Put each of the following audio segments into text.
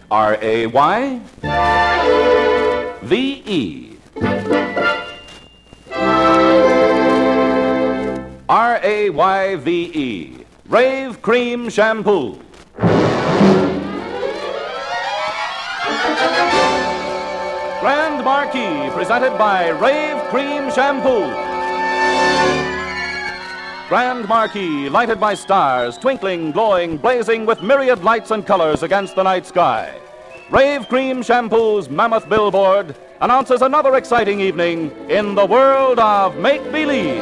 R-A-Y-V-E. R-A-Y-V-E. Rave Cream Shampoo. Grand Marquis, presented by Rave Cream Shampoo. Grand Marquis, lighted by stars, twinkling, glowing, blazing with myriad lights and colors against the night sky. Rave Cream Shampoo's mammoth billboard announces another exciting evening in the world of make-believe.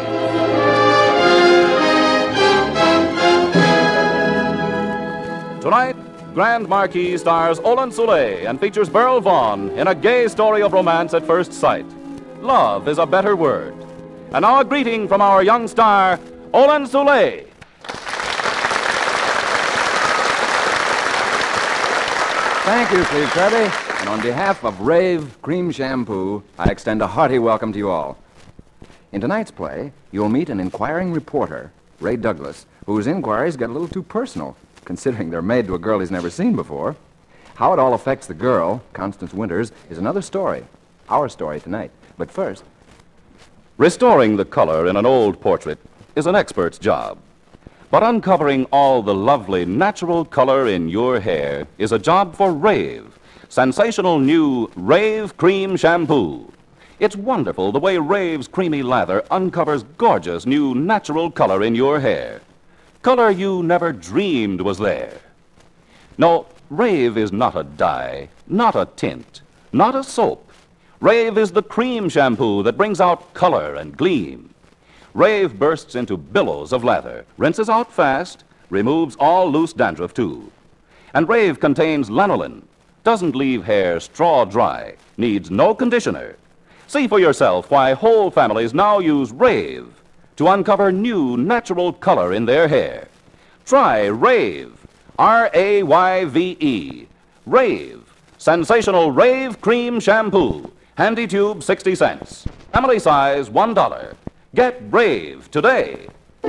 Tonight, Grand Marquis stars Olin Soule and features Beryl Vaughn in a gay story of romance at first sight. Love is a better word. And now a greeting from our young star, Olin Soule. Thank you, Steve Kirby. And on behalf of Rave Cream Shampoo, I extend a hearty welcome to you all. In tonight's play, you'll meet an inquiring reporter, Ray Douglas, whose inquiries get a little too personal, considering they're made to a girl he's never seen before. How it all affects the girl, Constance Winters, is another story. Our story tonight. But first... Restoring the color in an old portrait is an expert's job. But uncovering all the lovely natural color in your hair is a job for Rave, sensational new Rave Cream Shampoo. It's wonderful the way Rave's creamy lather uncovers gorgeous new natural color in your hair. Color you never dreamed was there. No, Rave is not a dye, not a tint, not a soap. Rave is the cream shampoo that brings out color and gleam. Rave bursts into billows of lather, rinses out fast, removes all loose dandruff too. And Rave contains lanolin, doesn't leave hair straw dry, needs no conditioner. See for yourself why whole families now use Rave to uncover new natural color in their hair. Try Rave, R-A-Y-V-E. Rave, sensational Rave Cream Shampoo. Handy tube, 60 cents. Family size, $1. Get Rave today.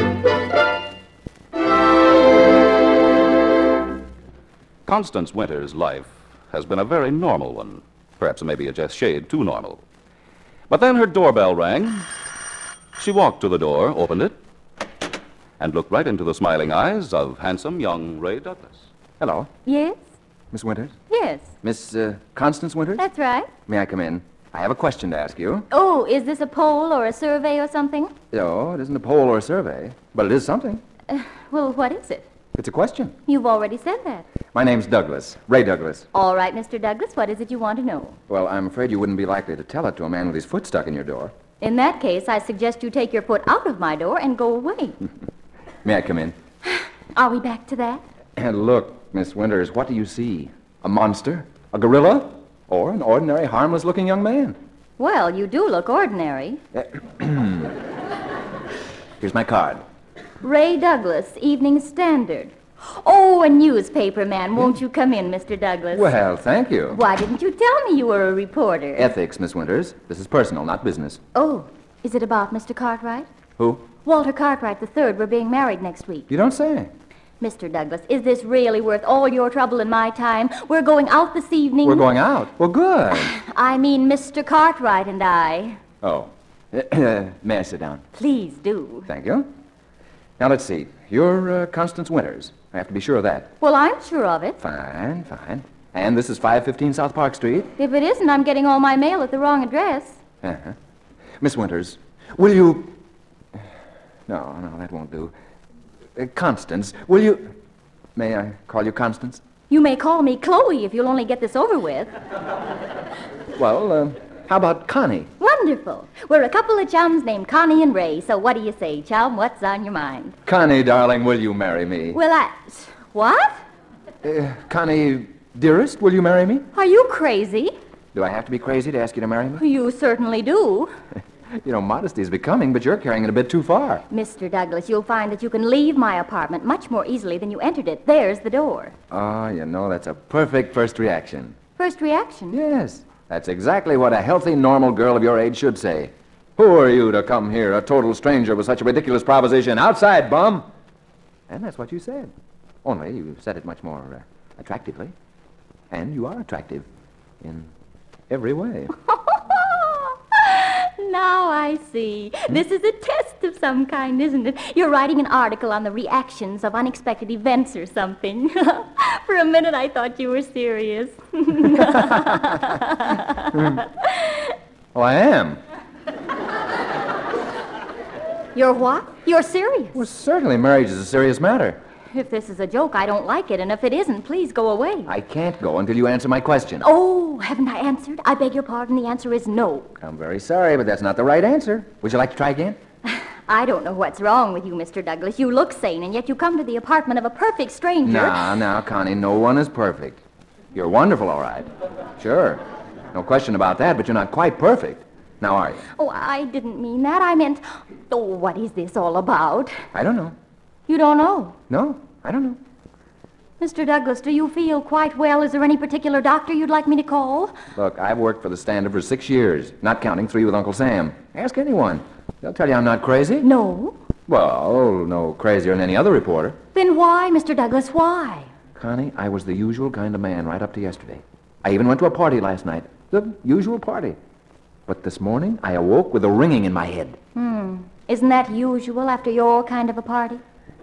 Constance Winters' life has been a very normal one. Perhaps maybe a just shade too normal. But then her doorbell rang. She walked to the door, opened it, and looked right into the smiling eyes of handsome young Ray Douglas. Hello. Yes? Miss Winters? Yes. Miss Constance Winters? That's right. May I come in? I have a question to ask you. Oh, is this a poll or a survey or something? No, it isn't a poll or a survey, but it is something. Well, what is it? It's a question. You've already said that. My name's Douglas, Ray Douglas. All right, Mr. Douglas, what is it you want to know? Well, I'm afraid you wouldn't be likely to tell it to a man with his foot stuck in your door. In that case, I suggest you take your foot out of my door and go away. May I come in? Are we back to that? And look, Miss Winters, what do you see? A monster? A gorilla? Or an ordinary, harmless-looking young man? Well, you do look ordinary. Here's my card. Ray Douglas, Evening Standard. Oh, a newspaper man. Won't you come in, Mr. Douglas? Well, thank you. Why didn't you tell me you were a reporter? Ethics, Miss Winters. This is personal, not business. Oh, is it about Mr. Cartwright? Who? Walter Cartwright III. We're being married next week. You don't say. Mr. Douglas, is this really worth all your trouble and my time? We're going out this evening. We're going out? Well, good. I mean Mr. Cartwright and I. Oh. May I sit down? Please do. Thank you. Now, let's see. You're Constance Winters. I have to be sure of that. Well, I'm sure of it. Fine, fine. And this is 515 South Park Street? If it isn't, I'm getting all my mail at the wrong address. Uh-huh. Miss Winters, will you... No, that won't do. Constance, will you... May I call you Constance? You may call me Chloe if you'll only get this over with. Well, how about Connie? Wonderful. We're a couple of chums named Connie and Ray, so what do you say, chum? What's on your mind? Connie, darling, will you marry me? Well, What? Connie, dearest, will you marry me? Are you crazy? Do I have to be crazy to ask you to marry me? You certainly do. You know, modesty is becoming, but you're carrying it a bit too far. Mr. Douglas, you'll find that you can leave my apartment much more easily than you entered it. There's the door. Oh, you know, that's a perfect first reaction. First reaction? Yes. That's exactly what a healthy, normal girl of your age should say. Who are you to come here, a total stranger, with such a ridiculous proposition? Outside, bum! And that's what you said. Only you said it much more attractively. And you are attractive in every way. Now I see. This is a test of some kind, isn't it? You're writing an article on the reactions of unexpected events or something. For a minute, I thought you were serious. Well, I am. You're what? You're serious? Well, certainly marriage is a serious matter. If this is a joke, I don't like it, and if it isn't, please go away. I can't go until you answer my question. Oh, haven't I answered? I beg your pardon, the answer is no. I'm very sorry, but that's not the right answer. Would you like to try again? I don't know what's wrong with you, Mr. Douglas. You look sane, and yet you come to the apartment of a perfect stranger. Now, Connie, no one is perfect. You're wonderful, all right. Sure. No question about that, but you're not quite perfect. Now, are you? Oh, I didn't mean that. I meant, oh, what is this all about? I don't know. You don't know? No, I don't know. Mr. Douglas, do you feel quite well? Is there any particular doctor you'd like me to call? Look, I've worked for the Standard for 6 years, not counting 3 with Uncle Sam. Ask anyone. They'll tell you I'm not crazy. No. Well, no crazier than any other reporter. Then why, Mr. Douglas, why? Connie, I was the usual kind of man right up to yesterday. I even went to a party last night. The usual party. But this morning, I awoke with a ringing in my head. Isn't that usual after your kind of a party?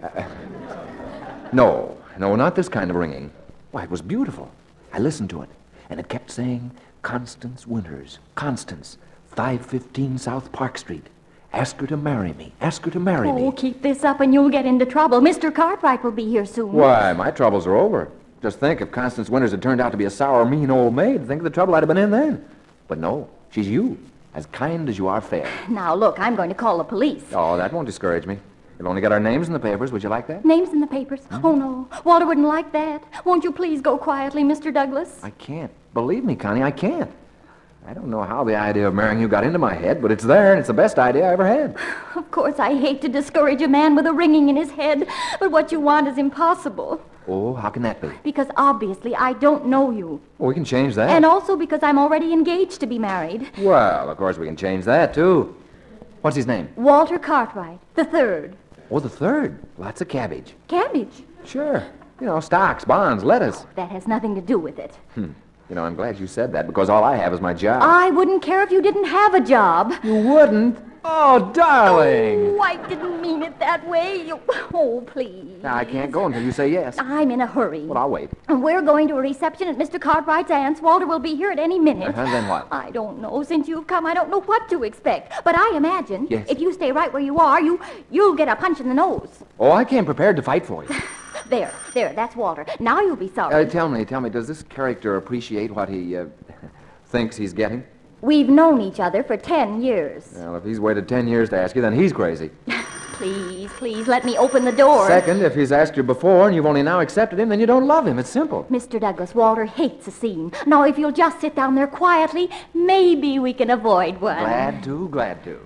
No, not this kind of ringing. Why, it was beautiful. I listened to it, and it kept saying, Constance Winters, Constance, 515 South Park Street. Ask her to marry me. Ask her to marry me. Oh, keep this up and you'll get into trouble. Mr. Cartwright will be here soon. Why, my troubles are over. Just think, if Constance Winters had turned out to be a sour, mean old maid, think of the trouble I'd have been in then. But no, she's you, as kind as you are fair. Now, look, I'm going to call the police. Oh, that won't discourage me. You've only got our names in the papers. Would you like that? Names in the papers? Oh, no. Walter wouldn't like that. Won't you please go quietly, Mr. Douglas? I can't. Believe me, Connie, I can't. I don't know how the idea of marrying you got into my head, but it's there, and it's the best idea I ever had. Of course, I hate to discourage a man with a ringing in his head, but what you want is impossible. Oh, how can that be? Because obviously I don't know you. Well, we can change that. And also because I'm already engaged to be married. Well, of course we can change that, too. What's his name? Walter Cartwright, the third. Oh, the third. Lots of cabbage. Cabbage? Sure. You know, stocks, bonds, lettuce. That has nothing to do with it. You know, I'm glad you said that, because all I have is my job. I wouldn't care if you didn't have a job. You wouldn't? Oh, darling. Oh, I didn't mean it that way. Oh, please. Now, I can't go until you say yes. I'm in a hurry. Well, I'll wait. And we're going to a reception at Mr. Cartwright's aunt's. Walter will be here at any minute. Then what? I don't know. Since you've come, I don't know what to expect. But I imagine Yes. if you stay right where you are, you'll get a punch in the nose. Oh, I came prepared to fight for you. There, that's Walter. Now you'll be sorry. Tell me, does this character appreciate what he thinks he's getting? We've known each other for 10 years. Well, if he's waited 10 years to ask you, then he's crazy. Please, let me open the door. Second, if he's asked you before and you've only now accepted him, then you don't love him. It's simple. Mr. Douglas, Walter hates a scene. Now, if you'll just sit down there quietly, maybe we can avoid one. Glad to.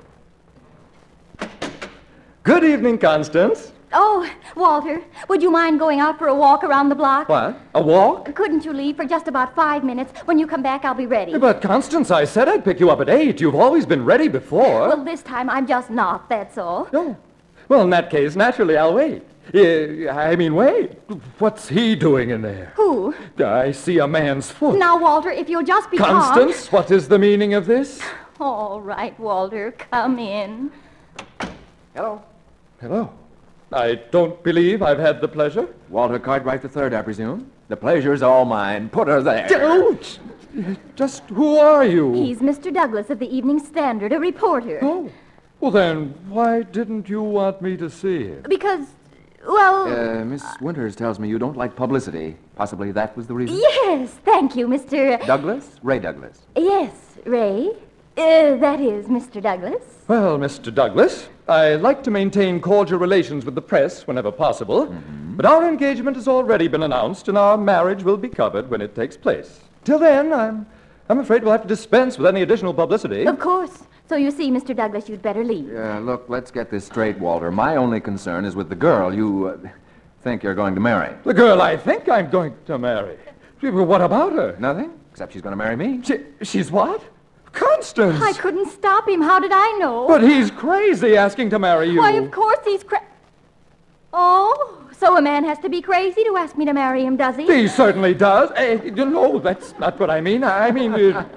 Good evening, Constance. Oh, Walter, would you mind going out for a walk around the block? What? A walk? Couldn't you leave for just about 5 minutes? When you come back, I'll be ready. But, Constance, I said I'd pick you up at 8. You've always been ready before. Well, this time I'm just not, that's all. Oh. Well, in that case, naturally, I'll wait. Wait. What's he doing in there? Who? I see a man's foot. Now, Walter, if you'll just be Constance, what is the meaning of this? calm. All right, Walter, come in. Hello. Hello. I don't believe I've had the pleasure. Walter Cartwright III, I presume. The pleasure's all mine. Put her there. Ouch! Just who are you? He's Mr. Douglas of the Evening Standard, a reporter. Oh. Well, then, why didn't you want me to see him? Because, well... Miss Winters tells me you don't like publicity. Possibly that was the reason? Yes, thank you, Mr. Douglas? Ray Douglas. Yes, Ray. That is Mr. Douglas. Well, Mr. Douglas, I like to maintain cordial relations with the press whenever possible, but our engagement has already been announced, and our marriage will be covered when it takes place. Till then, I'm afraid we'll have to dispense with any additional publicity. Of course. So you see, Mr. Douglas, you'd better leave. Look, let's get this straight, Walter. My only concern is with the girl you think you're going to marry. The girl I think I'm going to marry. What about her? Nothing, except she's going to marry me. She's what? Constance! I couldn't stop him. How did I know? But he's crazy asking to marry you. Why, of course he's Oh, So a man has to be crazy to ask me to marry him, does he? He certainly does. No, that's not what I mean. I mean,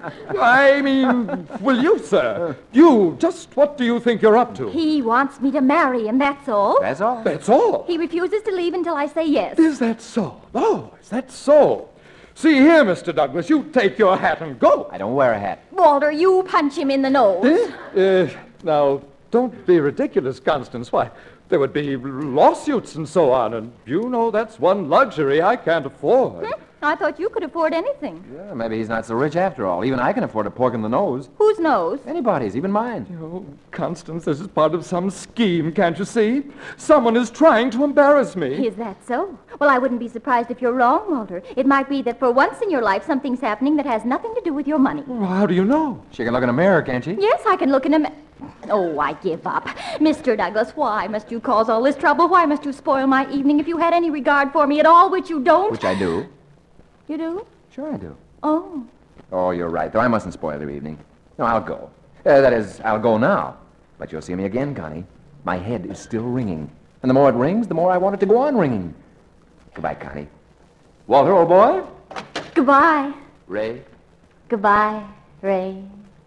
will you, sir? You, just what do you think you're up to? He wants me to marry him, that's all. That's all? That's all. He refuses to leave until I say yes. Is that so? Oh, is that so? See here, Mr. Douglas, you take your hat and go. I don't wear a hat. Walter, you punch him in the nose. Now, don't be ridiculous, Constance. Why, there would be lawsuits and so on, and you know that's one luxury I can't afford. I thought you could afford anything. Yeah, maybe he's not so rich after all. Even I can afford a pork in the nose. Whose nose? Anybody's, even mine. Oh, Constance, this is part of some scheme, can't you see? Someone is trying to embarrass me. Is that so? Well, I wouldn't be surprised if you're wrong, Walter. It might be that for once in your life something's happening that has nothing to do with your money. Well, how do you know? She can look in a mirror, can't she? Yes, I can look in a... Oh, I give up. Mr. Douglas, why must you cause all this trouble? Why must you spoil my evening if you had any regard for me at all, which you don't? Which I do. You do? Sure I do. Oh. Oh, you're right, though. I mustn't spoil your evening. No, I'll go. That is, I'll go now. But you'll see me again, Connie. My head is still ringing. And the more it rings, the more I want it to go on ringing. Goodbye, Connie. Walter, old boy. Goodbye. Ray. Goodbye, Ray.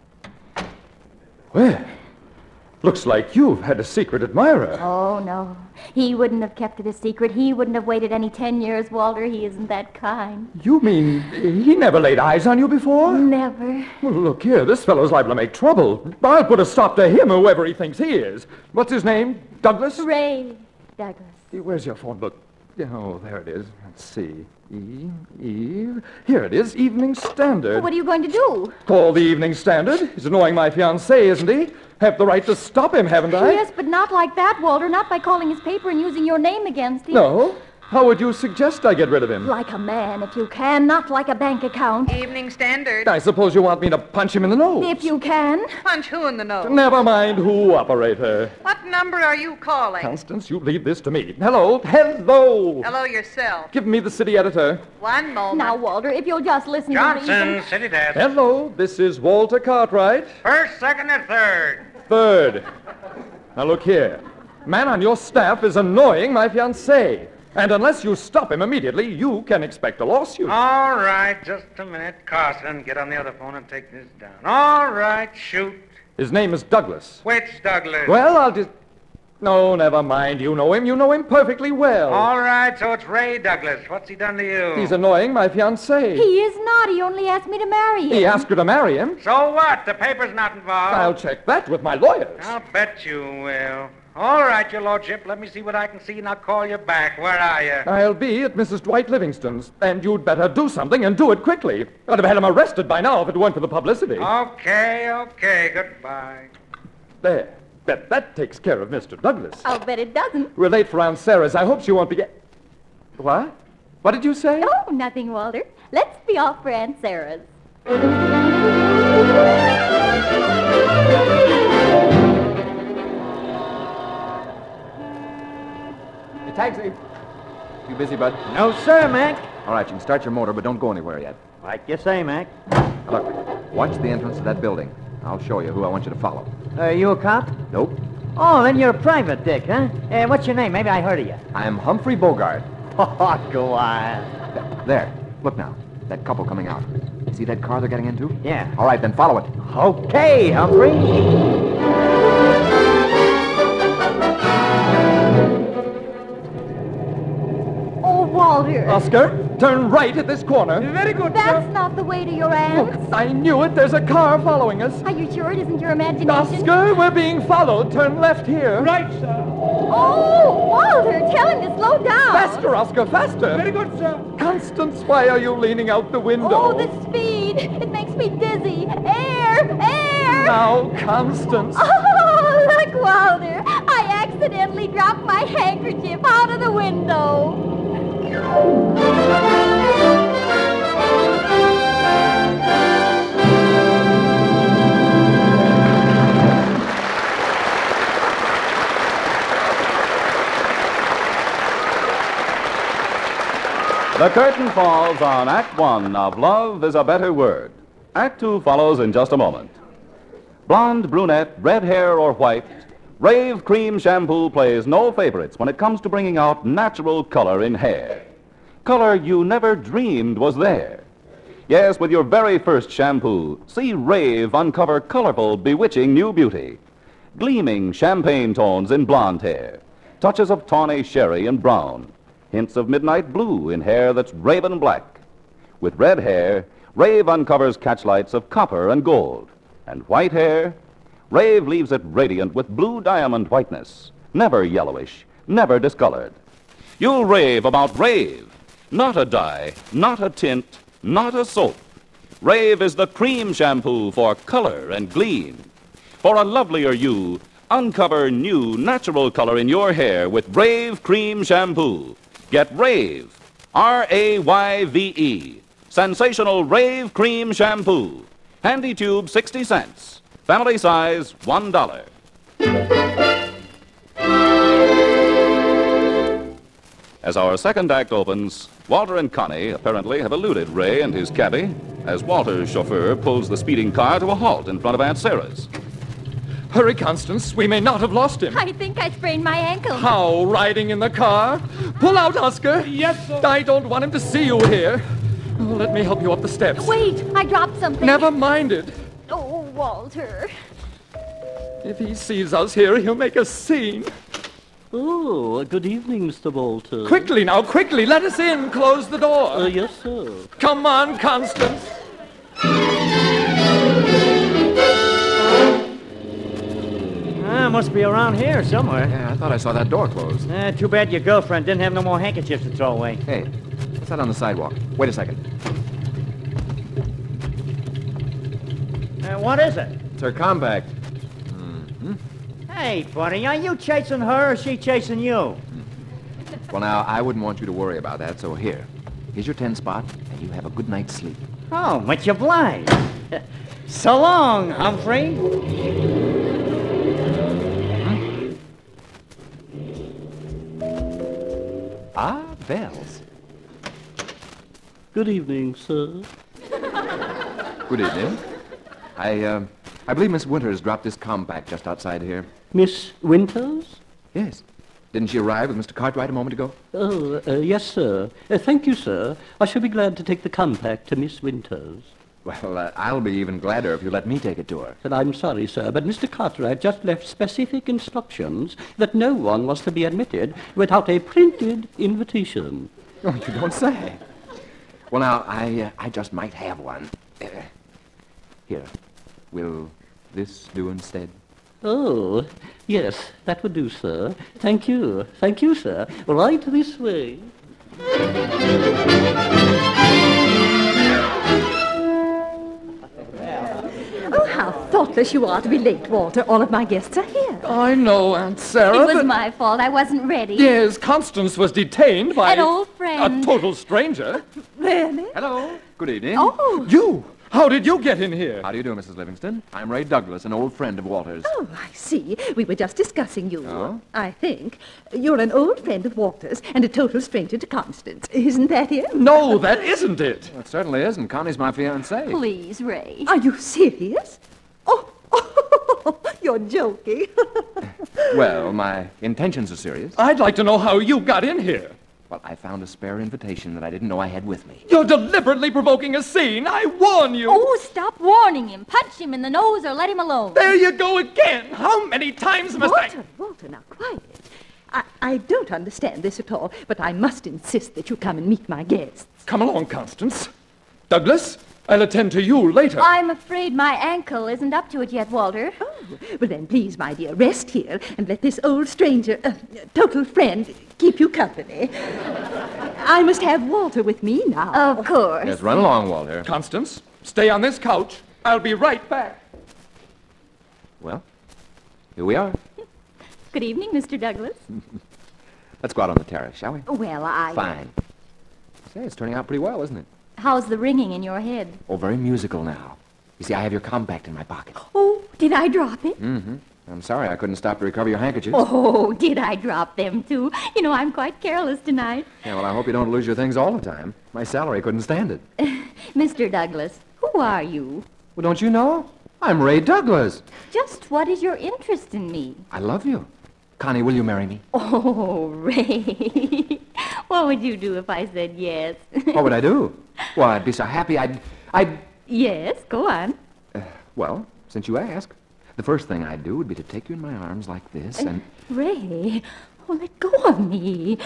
Well, looks like you've had a secret admirer. Oh, no. He wouldn't have kept it a secret. He wouldn't have waited any 10 years, Walter. He isn't that kind. You mean he never laid eyes on you before? Never. Well, look here, this fellow's liable to make trouble. I'll put a stop to him, whoever he thinks he is. What's his name? Douglas? Ray Douglas. Where's your phone book? Oh, there it is. Let's see. Here it is, Evening Standard. What are you going to do? Call the Evening Standard. He's annoying my fiancée, isn't he? Have the right to stop him, haven't I? Yes, but not like that, Walter. Not by calling his paper and using your name against him. No? How would you suggest I get rid of him? Like a man, if you can, not like a bank account. Evening Standard. I suppose you want me to punch him in the nose. If you can. Punch who in the nose? Never mind who, operator. What number are you calling? Constance, you leave this to me. Hello? Hello! Hello yourself. Give me the city editor. One moment. Now, Walter, if you'll just listen to Johnson, reason. city desk. Hello, this is Walter Cartwright. First, second, and third. Third. Now look here. Man on your staff is annoying my fiancée. And unless you stop him immediately, you can expect a lawsuit. All right, just a minute. Carson, get on the other phone and take this down. All right, shoot. His name is Douglas. Which Douglas? Well, I'll just... No, never mind. You know him. You know him perfectly well. All right, so it's Ray Douglas. What's he done to you? He's annoying my fiancée. He is not. He only asked me to marry him. He asked her to marry him. So what? The paper's not involved. I'll check that with my lawyers. I'll bet you will. All right, your lordship. Let me see what I can see, and I'll call you back. Where are you? I'll be at Mrs. Dwight Livingston's, and you'd better do something and do it quickly. I'd have had him arrested by now if it weren't for the publicity. Okay. Goodbye. There. Bet that takes care of Mr. Douglas. I'll bet it doesn't. We're late for Aunt Sarah's. I hope she won't be... What? What did you say? Oh, nothing, Walter. Let's be off for Aunt Sarah's. Taxi. You busy, bud? No, sir, Mac. All right, you can start your motor, but don't go anywhere yet. Like you say, Mac. Look, watch the entrance to that building. I'll show you who I want you to follow. Are you a cop? Nope. Oh, then you're a private dick, huh? What's your name? Maybe I heard of you. I'm Humphrey Bogart. Oh, go on. There. Look now. That couple coming out. See that car they're getting into? Yeah. All right, then follow it. Okay, Humphrey. Oh, Walter. Oscar, turn right at this corner. Very good, That's not the way to your aunt's. I knew it. There's a car following us. Are you sure it isn't your imagination? Oscar, we're being followed. Turn left here. Right, sir. Oh, Walter, tell him to slow down. Faster, Oscar, faster. Very good, sir. Constance, why are you leaning out the window? Oh, the speed. It makes me dizzy. Air! Now, Constance. Oh, look, Walter. I accidentally dropped my handkerchief out of the window. The curtain falls on Act One of Love is a Better Word. Act Two follows in just a moment. Blonde, brunette, red hair, or white, Rave Cream Shampoo plays no favorites when it comes to bringing out natural color in hair. Color you never dreamed was there. Yes, with your very first shampoo, see Rave uncover colorful, bewitching new beauty. Gleaming champagne tones in blonde hair, touches of tawny sherry and brown, hints of midnight blue in hair that's raven black. With red hair, Rave uncovers catchlights of copper and gold. And white hair, Rave leaves it radiant with blue diamond whiteness, never yellowish, never discolored. You'll rave about Rave, not a dye, not a tint, not a soap. Rave is the cream shampoo for color and gleam. For a lovelier you, uncover new natural color in your hair with Rave Cream Shampoo. Get Rave, R-A-Y-V-E, sensational Rave Cream Shampoo. Handy tube, 60 cents. Family size, $1. As our second act opens, Walter and Connie apparently have eluded Ray and his cabbie as Walter's chauffeur pulls the speeding car to a halt in front of Aunt Sarah's. Hurry, Constance. We may not have lost him. I think I sprained my ankle. How? Riding in the car? Pull out, Oscar. Yes, sir. I don't want him to see you here. Oh, let me help you up the steps. Wait, I dropped something. Never mind it. Oh, Walter. If he sees us here, he'll make a scene. Oh, good evening, Mr. Walter. Quickly now, quickly. Let us in. Close the door. Yes, sir. Come on, Constance. Must be around here somewhere. Yeah, I thought I saw that door closed. Too bad your girlfriend didn't have no more handkerchiefs to throw away. Hey, what's that on the sidewalk? Wait a second. What is it? It's her compact. Hey, buddy, are you chasing her or she chasing you? Well, now, I wouldn't want you to worry about that, so here. Here's your 10 spot, and you have a good night's sleep. Oh, much obliged. So long, Humphrey. Ah, bells. Good evening, sir. Good evening. I believe Miss Winters dropped this compact just outside here. Miss Winters? Yes. Didn't she arrive with Mr. Cartwright a moment ago? Oh, yes, sir. Thank you, sir. I shall be glad to take the compact to Miss Winters. Well, I'll be even gladder if you let me take it to her. And I'm sorry, sir, but Mr. Cartwright just left specific instructions that no one was to be admitted without a printed invitation. Oh, you don't say. Well, now, I just might have one. Here. Will this do instead? Oh, yes, that would do, sir. Thank you. Thank you, sir. Right this way. Oh, how thoughtless you are to be late, Walter. All of my guests are here. I know, Aunt Sarah. It was but- my fault. I wasn't ready. Yes, Constance was detained by... An old friend. A total stranger. Really? Hello. Good evening. Oh. You? How did you get in here? How do you do, Mrs. Livingston? I'm Ray Douglas, an old friend of Walter's. Oh, I see. We were just discussing you. Oh? I think. You're an old friend of Walter's and a total stranger to Constance. Isn't that it? No, that isn't it. Well, it certainly isn't. Connie's my fiancée. Please, Ray. Are you serious? Oh, you're joking. Well, my intentions are serious. I'd like to know how you got in here. Well, I found a spare invitation that I didn't know I had with me. You're deliberately provoking a scene. I warn you. Oh, stop warning him. Punch him in the nose or let him alone. There you go again. How many times must I... Walter, now quiet. I don't understand this at all, but I must insist that you come and meet my guests. Come along, Constance. Douglas, I'll attend to you later. I'm afraid my ankle isn't up to it yet, Walter. Oh, well then, please, my dear, rest here and let this old stranger, total friend, keep you company. I must have Walter with me now. Of course. Yes, run along, Walter. Constance, stay on this couch. I'll be right back. Well, here we are. Good evening, Mr. Douglas. Let's go out on the terrace, shall we? Well, Fine. Say, it's turning out pretty well, isn't it? How's the ringing in your head? Oh, very musical now. You see, I have your compact in my pocket. Oh, did I drop it? Mm-hmm. I'm sorry I couldn't stop to recover your handkerchiefs. Oh, did I drop them, too? You know, I'm quite careless tonight. Yeah, well, I hope you don't lose your things all the time. My salary couldn't stand it. Mr. Douglas, who are you? Well, don't you know? I'm Ray Douglas. Just what is your interest in me? I love you. Connie, will you marry me? Oh, Ray. What would you do if I said yes? What would I do? Well, I'd be so happy. I'd... Yes, go on. Well, since you ask, the first thing I'd do would be to take you in my arms like this and... Ray, let go of me.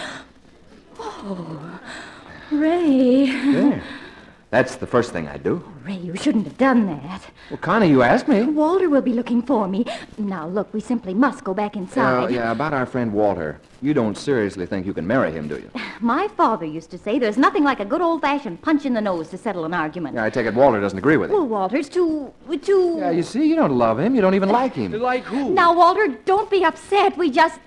Oh, Ray. There. That's the first thing I'd do. Ray, you shouldn't have done that. Well, Connie, you asked me. Walter will be looking for me. Now, look, we simply must go back inside. Yeah, about our friend Walter. You don't seriously think you can marry him, do you? My father used to say there's nothing like a good old-fashioned punch in the nose to settle an argument. Yeah, I take it Walter doesn't agree with it. Well, Walter's too... Yeah, you see, you don't love him. You don't even like him. Like who? Now, Walter, don't be upset. We just...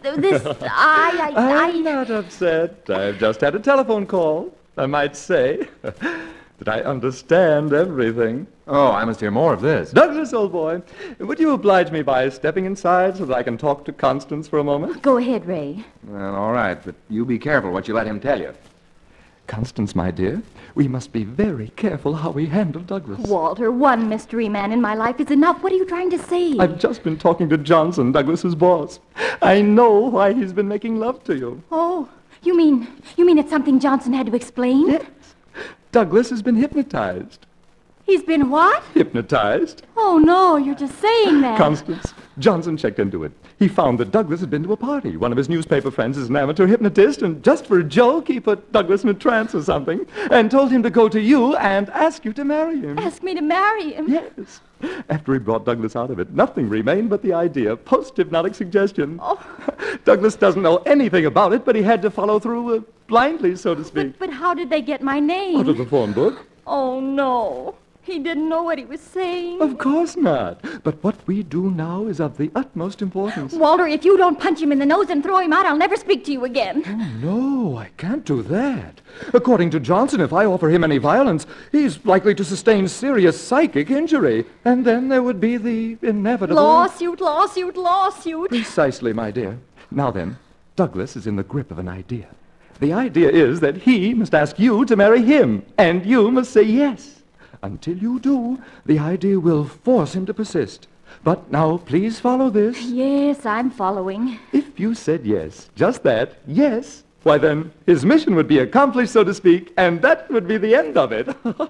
I'm not upset. I've just had a telephone call. I might say that I understand everything. Oh, I must hear more of this. Douglas, old boy, would you oblige me by stepping inside so that I can talk to Constance for a moment? Go ahead, Ray. Well, all right, but you be careful what you let him tell you. Constance, my dear, we must be very careful how we handle Douglas. Walter, one mystery man in my life is enough. What are you trying to say? I've just been talking to Johnson, Douglas's boss. I know why he's been making love to you. Oh, you mean it's something Johnson had to explain? Yes. Douglas has been hypnotized. He's been what? Hypnotized. Oh, no, you're just saying that. Constance, Johnson checked into it. He found that Douglas had been to a party. One of his newspaper friends is an amateur hypnotist, and just for a joke, he put Douglas in a trance or something and told him to go to you and ask you to marry him. Ask me to marry him? Yes. After he brought Douglas out of it, nothing remained but the idea, post-hypnotic suggestion. Oh. Douglas doesn't know anything about it, but he had to follow through blindly, so to speak. But how did they get my name? Out of the phone book. Oh, no. He didn't know what he was saying. Of course not. But what we do now is of the utmost importance. Walter, if you don't punch him in the nose and throw him out, I'll never speak to you again. Oh, no, I can't do that. According to Johnson, if I offer him any violence, he's likely to sustain serious psychic injury. And then there would be the inevitable... Lawsuit, lawsuit, lawsuit. Precisely, my dear. Now then, Douglas is in the grip of an idea. The idea is that he must ask you to marry him, and you must say yes. Until you do, the idea will force him to persist. But now, please follow this. Yes, I'm following. If you said yes, just that, yes, why then, his mission would be accomplished, so to speak, and that would be the end of it.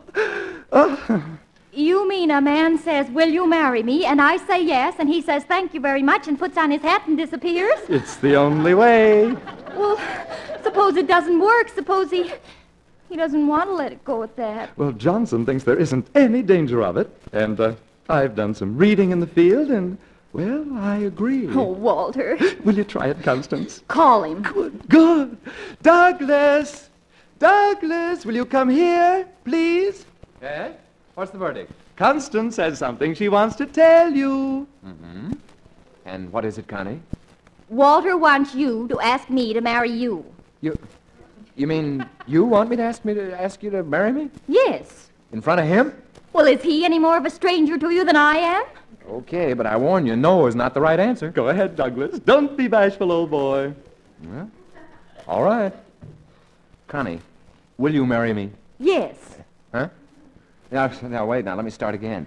You mean a man says, will you marry me, and I say yes, and he says thank you very much and puts on his hat and disappears? It's the only way. Well, suppose it doesn't work. Suppose he doesn't want to let it go at that. Well, Johnson thinks there isn't any danger of it, and I've done some reading in the field, and, well, I agree. Oh, Walter. Will you try it, Constance? Call him. Good. Douglas! Douglas, will you come here, please? Eh? What's the verdict? Constance has something she wants to tell you. Mm-hmm. And what is it, Connie? Walter wants you to ask me to marry you. You mean you want me to ask you to marry me? Yes. In front of him? Well, is he any more of a stranger to you than I am? Okay, but I warn you, no is not the right answer. Go ahead, Douglas. Don't be bashful, old boy. Well, all right. Connie, will you marry me? Yes. Huh? Now, wait, let me start again.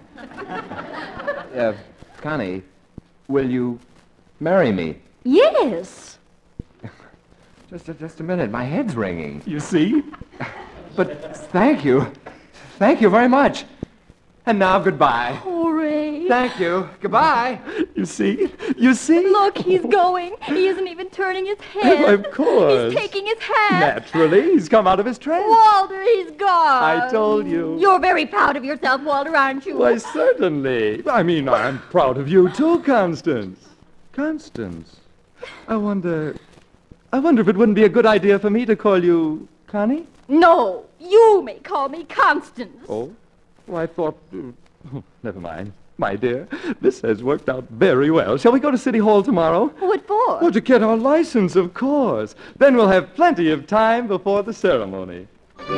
Connie, will you marry me? Yes. Just a minute. My head's ringing. You see? But thank you. Thank you very much. And now, goodbye. Oh, Ray. Thank you. Goodbye. You see? You see? Look, he's going. He isn't even turning his head. Of course. He's taking his hat. Naturally. He's come out of his trance. Walter, he's gone. I told you. You're very proud of yourself, Walter, aren't you? Why, certainly. I mean, I'm proud of you, too, Constance. Constance, I wonder if it wouldn't be a good idea for me to call you Connie? No, you may call me Constance. Oh? Well, I thought... never mind. My dear, this has worked out very well. Shall we go to City Hall tomorrow? What for? Oh, to get our license, of course. Then we'll have plenty of time before the ceremony.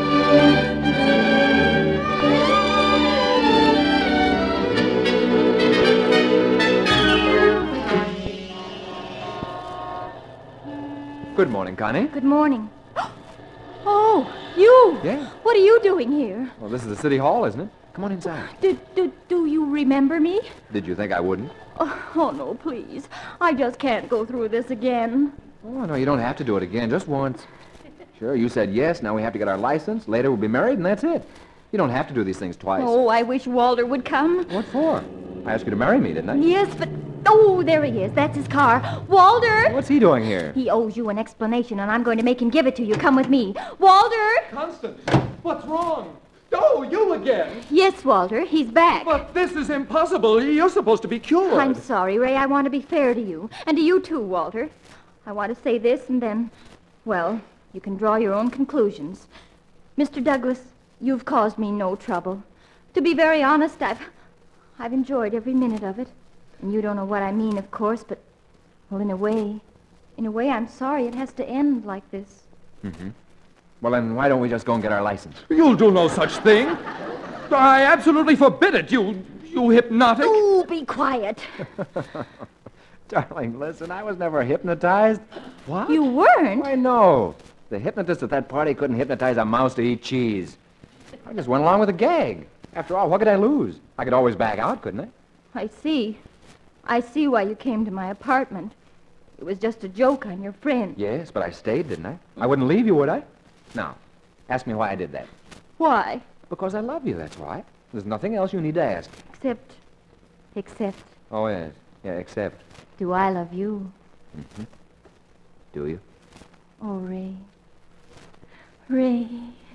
Good morning, Connie. Good morning. Oh, you. Yeah. What are you doing here? Well, this is the City Hall, isn't it? Come on inside. Do you remember me? Did you think I wouldn't? Oh, no, please. I just can't go through this again. Oh, no, you don't have to do it again, just once. Sure, you said yes, now we have to get our license. Later we'll be married, and that's it. You don't have to do these things twice. Oh, I wish Walter would come. What for? I asked you to marry me, didn't I? Yes, but... Oh, there he is. That's his car. Walter! What's he doing here? He owes you an explanation, and I'm going to make him give it to you. Come with me. Walter! Constance, what's wrong? Oh, you again. Yes, Walter. He's back. But this is impossible. You're supposed to be cured. I'm sorry, Ray. I want to be fair to you. And to you, too, Walter. I want to say this, and then... Well, you can draw your own conclusions. Mr. Douglas, you've caused me no trouble. To be very honest, I've enjoyed every minute of it. And you don't know what I mean, of course, but... Well, in a way, I'm sorry it has to end like this. Mm-hmm. Well, then why don't we just go and get our license? You'll do no such thing. I absolutely forbid it, you hypnotic. Oh, be quiet. Darling, listen, I was never hypnotized. What? You weren't? I know. The hypnotist at that party couldn't hypnotize a mouse to eat cheese. I just went along with the gag. After all, what could I lose? I could always back out, couldn't I? I see. I see why you came to my apartment. It was just a joke on your friend. Yes, but I stayed, didn't I? I wouldn't leave you, would I? Now, ask me why I did that. Why? Because I love you, that's why. There's nothing else you need to ask. Except, Oh, yes. Yeah, except. do I love you? Mm-hmm. Do you? Oh, Ray. Ray.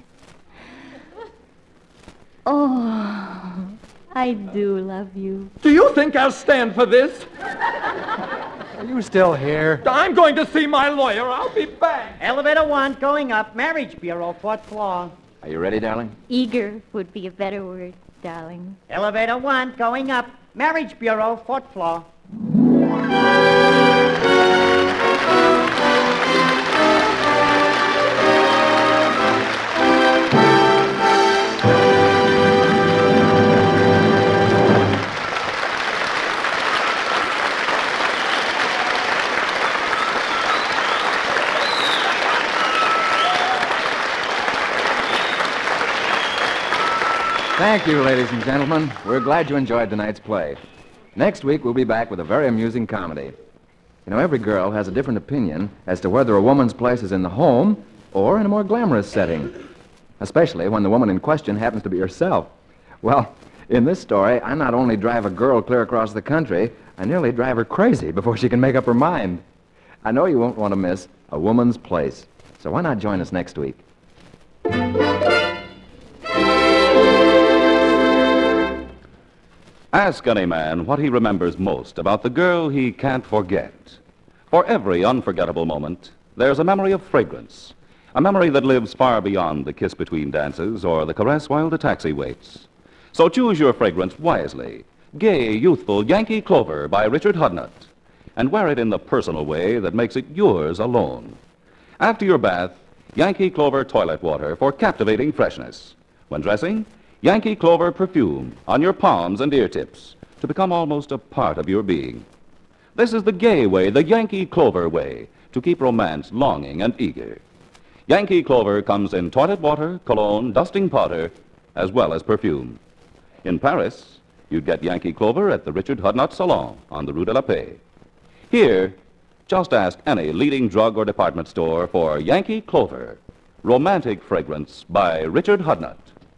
Oh, I do love you. Do you think I'll stand for this? Are you still here? I'm going to see my lawyer. I'll be back. Elevator 1 going up. Marriage Bureau, 4th floor. Are you ready, darling? Eager would be a better word, darling. Elevator 1 going up. Marriage Bureau, 4th floor. Thank you, ladies and gentlemen. We're glad you enjoyed tonight's play. Next week, we'll be back with a very amusing comedy. You know, every girl has a different opinion as to whether a woman's place is in the home or in a more glamorous setting, especially when the woman in question happens to be yourself. Well, in this story, I not only drive a girl clear across the country, I nearly drive her crazy before she can make up her mind. I know you won't want to miss A Woman's Place, so why not join us next week? Ask any man what he remembers most about the girl he can't forget. For every unforgettable moment, there's a memory of fragrance, a memory that lives far beyond the kiss between dances or the caress while the taxi waits. So choose your fragrance wisely. Gay, youthful Yankee Clover by Richard Hudnut, and wear it in the personal way that makes it yours alone. After your bath, Yankee Clover toilet water for captivating freshness. When dressing, Yankee Clover perfume on your palms and ear tips to become almost a part of your being. This is the gay way, the Yankee Clover way, to keep romance longing and eager. Yankee Clover comes in toilet water, cologne, dusting powder, as well as perfume. In Paris, you'd get Yankee Clover at the Richard Hudnut Salon on the Rue de la Paix. Here, just ask any leading drug or department store for Yankee Clover, romantic fragrance by Richard Hudnut.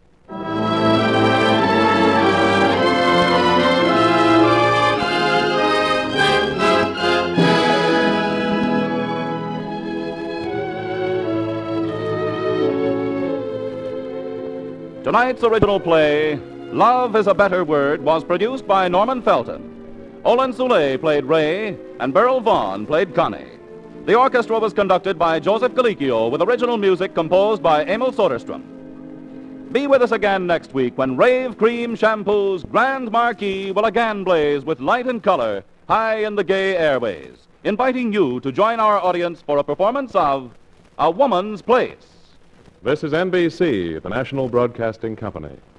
Tonight's original play, Love is a Better Word, was produced by Norman Felton. Olin Soule played Ray, and Beryl Vaughn played Connie. The orchestra was conducted by Joseph Galicchio, with original music composed by Emil Soderstrom. Be with us again next week when Rave Cream Shampoo's Grand Marquee will again blaze with light and color high in the gay airways, inviting you to join our audience for a performance of A Woman's Place. This is NBC, the National Broadcasting Company.